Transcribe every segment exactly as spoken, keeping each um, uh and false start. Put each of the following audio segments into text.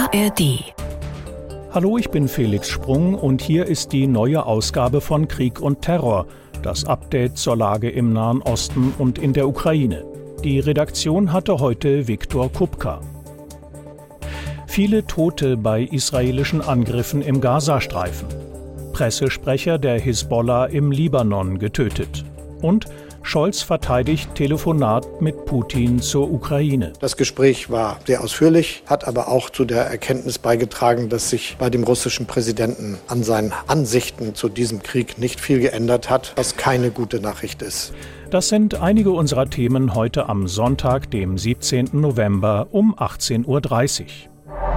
A R D. Hallo, ich bin Felix Sprung und hier ist die neue Ausgabe von Krieg und Terror, das Update zur Lage im Nahen Osten und in der Ukraine. Die Redaktion hatte heute Viktor Kupka. Viele Tote bei israelischen Angriffen im Gazastreifen. Pressesprecher der Hisbollah im Libanon getötet. Und Scholz verteidigt Telefonat mit Putin zur Ukraine. Das Gespräch war sehr ausführlich, hat aber auch zu der Erkenntnis beigetragen, dass sich bei dem russischen Präsidenten an seinen Ansichten zu diesem Krieg nicht viel geändert hat, was keine gute Nachricht ist. Das sind einige unserer Themen heute am Sonntag, dem siebzehnten November um achtzehn Uhr dreißig.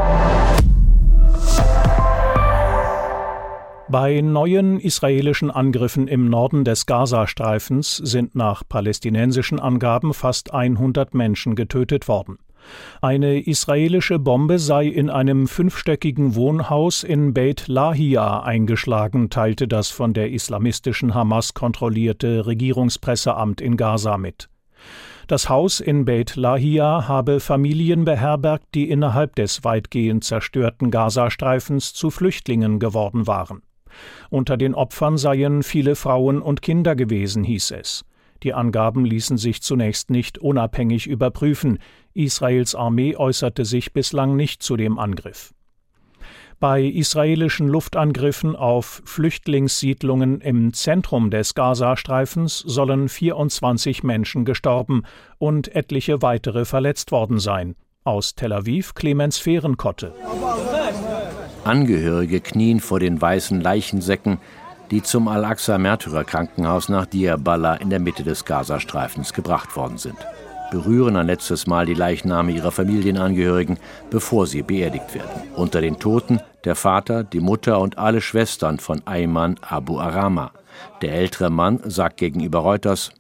Bei neuen israelischen Angriffen im Norden des Gazastreifens sind nach palästinensischen Angaben fast hundert Menschen getötet worden. Eine israelische Bombe sei in einem fünfstöckigen Wohnhaus in Beit Lahia eingeschlagen, teilte das von der islamistischen Hamas kontrollierte Regierungspresseamt in Gaza mit. Das Haus in Beit Lahia habe Familien beherbergt, die innerhalb des weitgehend zerstörten Gazastreifens zu Flüchtlingen geworden waren. Unter den Opfern seien viele Frauen und Kinder gewesen, hieß es. Die Angaben ließen sich zunächst nicht unabhängig überprüfen. Israels Armee äußerte sich bislang nicht zu dem Angriff. Bei israelischen Luftangriffen auf Flüchtlingssiedlungen im Zentrum des Gazastreifens sollen vierundzwanzig Menschen gestorben und etliche weitere verletzt worden sein. Aus Tel Aviv Clemens Fehrenkotte. Angehörige knien vor den weißen Leichensäcken, die zum Al-Aqsa-Märtyrer-Krankenhaus nach Diyarbala in der Mitte des Gazastreifens gebracht worden sind. Berühren ein letztes Mal die Leichname ihrer Familienangehörigen, bevor sie beerdigt werden. Unter den Toten der Vater, die Mutter und alle Schwestern von Ayman Abu Arama. Der ältere Mann sagt gegenüber Reuters: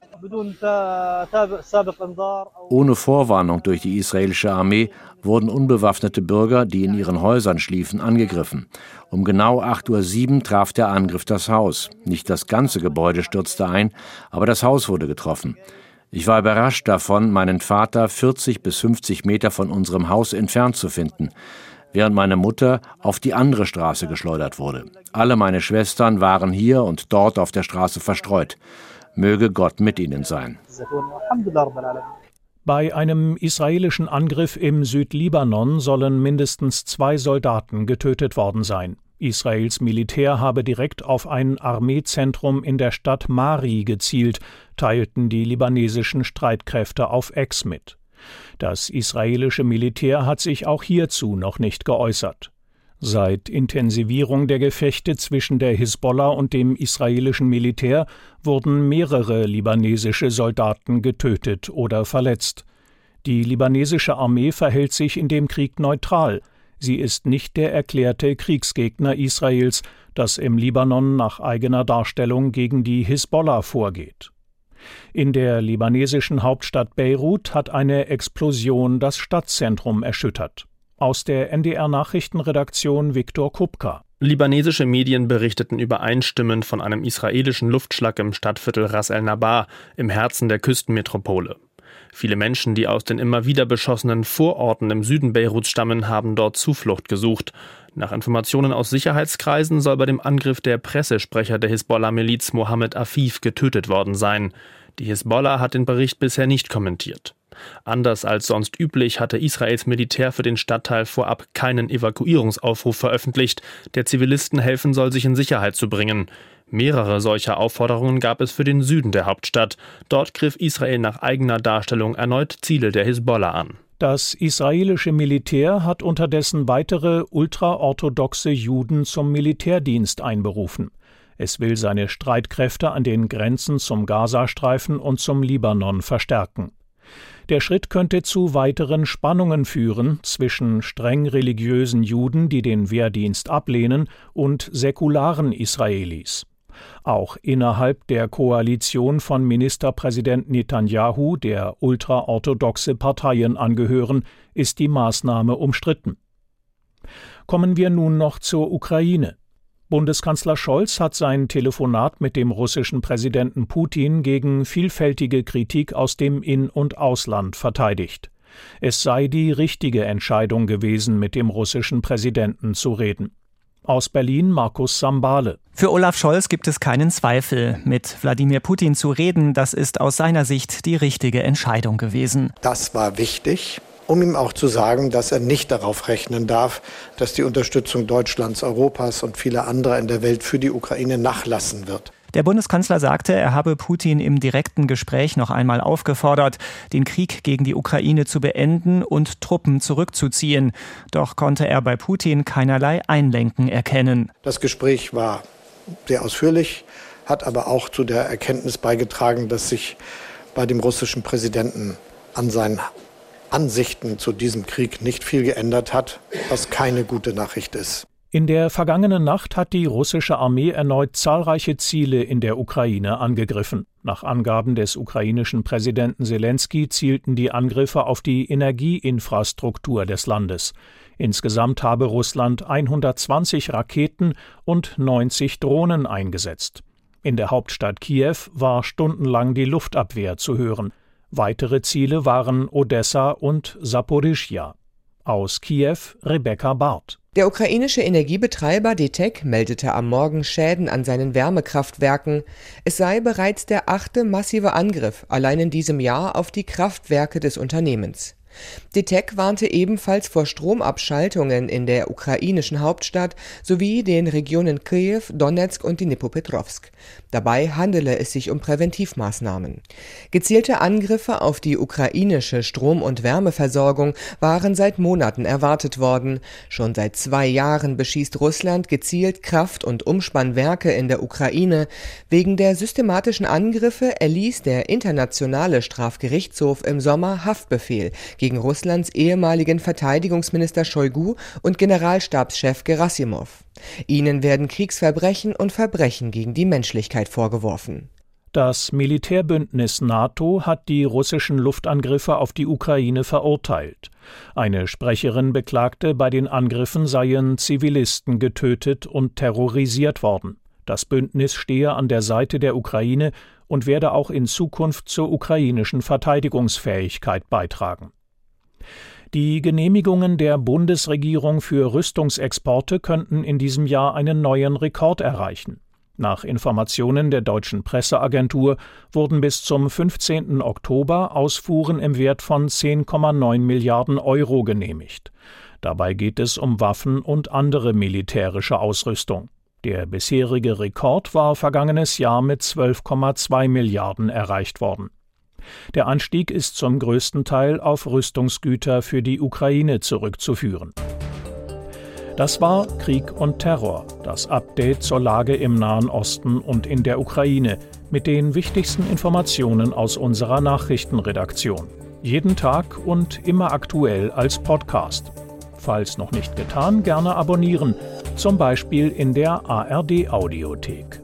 Ohne Vorwarnung durch die israelische Armee wurden unbewaffnete Bürger, die in ihren Häusern schliefen, angegriffen. Um genau acht Uhr sieben traf der Angriff das Haus. Nicht das ganze Gebäude stürzte ein, aber das Haus wurde getroffen. Ich war überrascht davon, meinen Vater vierzig bis fünfzig Meter von unserem Haus entfernt zu finden, während meine Mutter auf die andere Straße geschleudert wurde. Alle meine Schwestern waren hier und dort auf der Straße verstreut. Möge Gott mit ihnen sein. Bei einem israelischen Angriff im Südlibanon sollen mindestens zwei Soldaten getötet worden sein. Israels Militär habe direkt auf ein Armeezentrum in der Stadt Mari gezielt, teilten die libanesischen Streitkräfte auf X mit. Das israelische Militär hat sich auch hierzu noch nicht geäußert. Seit Intensivierung der Gefechte zwischen der Hisbollah und dem israelischen Militär wurden mehrere libanesische Soldaten getötet oder verletzt. Die libanesische Armee verhält sich in dem Krieg neutral. Sie ist nicht der erklärte Kriegsgegner Israels, das im Libanon nach eigener Darstellung gegen die Hisbollah vorgeht. In der libanesischen Hauptstadt Beirut hat eine Explosion das Stadtzentrum erschüttert. Aus der N D R-Nachrichtenredaktion Viktor Kupka. Libanesische Medien berichteten übereinstimmend von einem israelischen Luftschlag im Stadtviertel Ras el-Nabar im Herzen der Küstenmetropole. Viele Menschen, die aus den immer wieder beschossenen Vororten im Süden Beiruts stammen, haben dort Zuflucht gesucht. Nach Informationen aus Sicherheitskreisen soll bei dem Angriff der Pressesprecher der Hisbollah-Miliz Mohammed Afif getötet worden sein. Die Hisbollah hat den Bericht bisher nicht kommentiert. Anders als sonst üblich hatte Israels Militär für den Stadtteil vorab keinen Evakuierungsaufruf veröffentlicht, der Zivilisten helfen soll, sich in Sicherheit zu bringen. Mehrere solcher Aufforderungen gab es für den Süden der Hauptstadt. Dort griff Israel nach eigener Darstellung erneut Ziele der Hisbollah an. Das israelische Militär hat unterdessen weitere ultraorthodoxe Juden zum Militärdienst einberufen. Es will seine Streitkräfte an den Grenzen zum Gazastreifen und zum Libanon verstärken. Der Schritt könnte zu weiteren Spannungen führen zwischen streng religiösen Juden, die den Wehrdienst ablehnen, und säkularen Israelis. Auch innerhalb der Koalition von Ministerpräsident Netanyahu, der ultraorthodoxe Parteien angehören, ist die Maßnahme umstritten. Kommen wir nun noch zur Ukraine. Bundeskanzler Scholz hat sein Telefonat mit dem russischen Präsidenten Putin gegen vielfältige Kritik aus dem In- und Ausland verteidigt. Es sei die richtige Entscheidung gewesen, mit dem russischen Präsidenten zu reden. Aus Berlin Markus Sambale. Für Olaf Scholz gibt es keinen Zweifel. Mit Wladimir Putin zu reden, das ist aus seiner Sicht die richtige Entscheidung gewesen. Das war wichtig, um ihm auch zu sagen, dass er nicht darauf rechnen darf, dass die Unterstützung Deutschlands, Europas und vieler anderer in der Welt für die Ukraine nachlassen wird. Der Bundeskanzler sagte, er habe Putin im direkten Gespräch noch einmal aufgefordert, den Krieg gegen die Ukraine zu beenden und Truppen zurückzuziehen. Doch konnte er bei Putin keinerlei Einlenken erkennen. Das Gespräch war sehr ausführlich, hat aber auch zu der Erkenntnis beigetragen, dass sich bei dem russischen Präsidenten an seinen Ansichten zu diesem Krieg nicht viel geändert hat, was keine gute Nachricht ist. In der vergangenen Nacht hat die russische Armee erneut zahlreiche Ziele in der Ukraine angegriffen. Nach Angaben des ukrainischen Präsidenten Selenskyj zielten die Angriffe auf die Energieinfrastruktur des Landes. Insgesamt habe Russland hundertzwanzig Raketen und neunzig Drohnen eingesetzt. In der Hauptstadt Kiew war stundenlang die Luftabwehr zu hören. Weitere Ziele waren Odessa und Saporischschja. Aus Kiew Rebecca Barth. Der ukrainische Energiebetreiber D T E K meldete am Morgen Schäden an seinen Wärmekraftwerken. Es sei bereits der achte massive Angriff allein in diesem Jahr auf die Kraftwerke des Unternehmens. D T E K warnte ebenfalls vor Stromabschaltungen in der ukrainischen Hauptstadt sowie den Regionen Kyiw, Donezk und Dnipropetrovsk. Dabei handele es sich um Präventivmaßnahmen. Gezielte Angriffe auf die ukrainische Strom- und Wärmeversorgung waren seit Monaten erwartet worden. Schon seit zwei Jahren beschießt Russland gezielt Kraft- und Umspannwerke in der Ukraine. Wegen der systematischen Angriffe erließ der Internationale Strafgerichtshof im Sommer Haftbefehl gegen Russlands ehemaligen Verteidigungsminister Shoigu und Generalstabschef Gerasimov. Ihnen werden Kriegsverbrechen und Verbrechen gegen die Menschlichkeit vorgeworfen. Das Militärbündnis NATO hat die russischen Luftangriffe auf die Ukraine verurteilt. Eine Sprecherin beklagte, bei den Angriffen seien Zivilisten getötet und terrorisiert worden. Das Bündnis stehe an der Seite der Ukraine und werde auch in Zukunft zur ukrainischen Verteidigungsfähigkeit beitragen. Die Genehmigungen der Bundesregierung für Rüstungsexporte könnten in diesem Jahr einen neuen Rekord erreichen. Nach Informationen der deutschen Presseagentur wurden bis zum fünfzehnten Oktober Ausfuhren im Wert von zehn Komma neun Milliarden Euro genehmigt. Dabei geht es um Waffen und andere militärische Ausrüstung. Der bisherige Rekord war vergangenes Jahr mit zwölf Komma zwei Milliarden erreicht worden. Der Anstieg ist zum größten Teil auf Rüstungsgüter für die Ukraine zurückzuführen. Das war Krieg und Terror, das Update zur Lage im Nahen Osten und in der Ukraine mit den wichtigsten Informationen aus unserer Nachrichtenredaktion. Jeden Tag und immer aktuell als Podcast. Falls noch nicht getan, gerne abonnieren, zum Beispiel in der A R D Audiothek.